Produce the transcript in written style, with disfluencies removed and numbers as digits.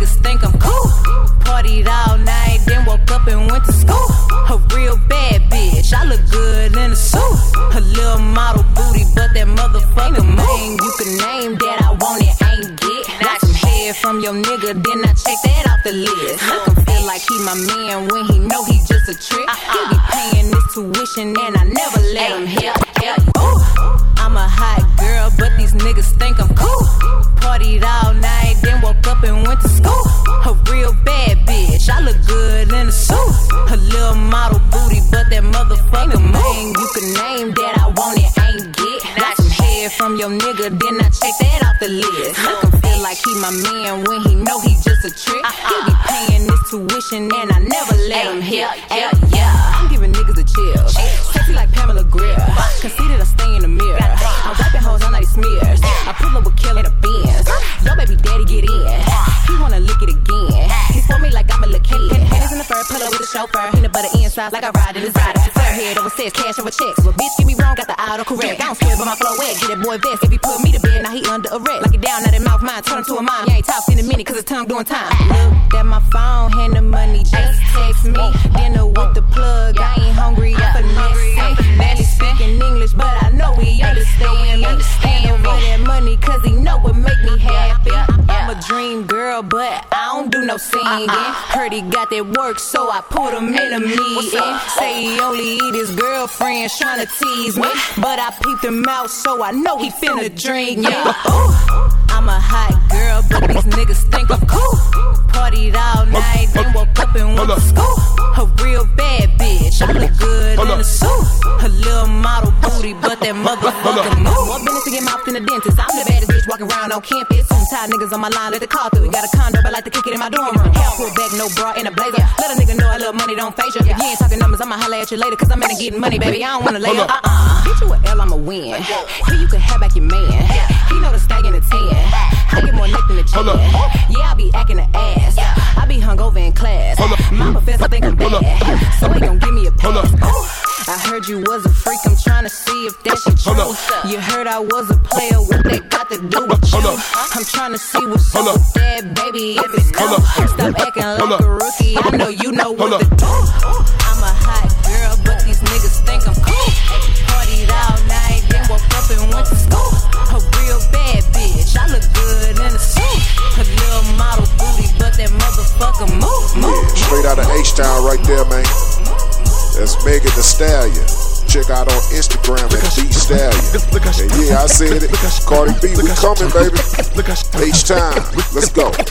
niggas think I'm cool. Partied all night, then woke up and went to school. A real bad bitch, I look good in a suit. A little model booty, but that motherfucker name you can name that I want it, ain't get. Got some head from your nigga, then I check that off the list. Look him feel like he my man when he know he just a trick. He be paying this tuition and I never let him hit. Ooh, I'm a hot girl, but these niggas think I'm cool. Partied all night, then woke up and went to school. A real bad bitch, I look good in a suit. A little model booty, but that motherfucker name you can name that I want it, ain't get. Got some head from your nigga, then I check that off the list. Look him feel like he my man when he know he just a trick. He be paying this tuition and I never let him hit. I'm giving niggas a chill. Sexy like Pamela Greer. Conceited I stay in the mirror. I'm wiping hoes all night smears. I pull up with Kill in the Benz. Yo baby daddy get in. He wanna lick it again. He for me like I'm a little kid. Hands in the fur, pull up with the chauffeur. Peanut butter inside like I ride in his rider. Fur head over sets, cash over checks. But bitch get me wrong, got the auto correct. I don't swear but my flow wet. Get that boy vest. If he put me to bed, now he under arrest. Like it down, now that mouth mine, turn him to a mime. You ain't talking in a minute cause his tongue doing time. Look at my phone, hand the money, just text me. Dinner with the plug, I ain't hungry, I'm finessing. Barely speaking English, but I know he understand me. Hand over that money cause he know it make me happy. I'm a dream girl, but I don't do no singing. Heard he got that work, so I put him in a meeting. Say he only eat his girlfriends tryna tease me, but I peeped him out, so I know he finna drink. Ooh, I'm a hot girl, but these niggas think I'm cool. Partied all night, then woke up and went to school. A real bad bitch, I look good in a suit. A little model booty, but that motherfucker move. More business to get mouthed in the dentist. I'm the baddest bitch walking around on campus. Some tired niggas on my line, let the car through. Got a condo, but like to kick it in my dorm room. Hair pulled back, no bra, in a blazer. Let a nigga know a little money don't phase you. If you ain't talking numbers, I'ma holla at you later, cause I'm in getting money, baby. I don't wanna lay up. Get you a L, I'ma win. Here you can have back your man. He know the stag in the 10. I get more neck than the chin. Yeah, I be acting an ass. I be hungover in class. My professor think I'm bad, so he gon' give me a pass. I heard you was a freak, I'm tryna see if that shit true. You heard I was a player, what that got to do with you? I'm tryna see what's up with that, baby, if it's cool. Stop acting like a rookie, I know you know what to do. I'm a hot girl, but these niggas think I'm cool. Partied all night, then woke up and went to school. A real bad bitch, I look good in a suit. A little model booty, but that motherfucker move. Yeah, straight out of H-Town right there, man. That's Megan Thee Stallion. Check out on Instagram at Thee Stallion. And yeah, I said it. Cardi B, we coming, baby. H-Town, let's go.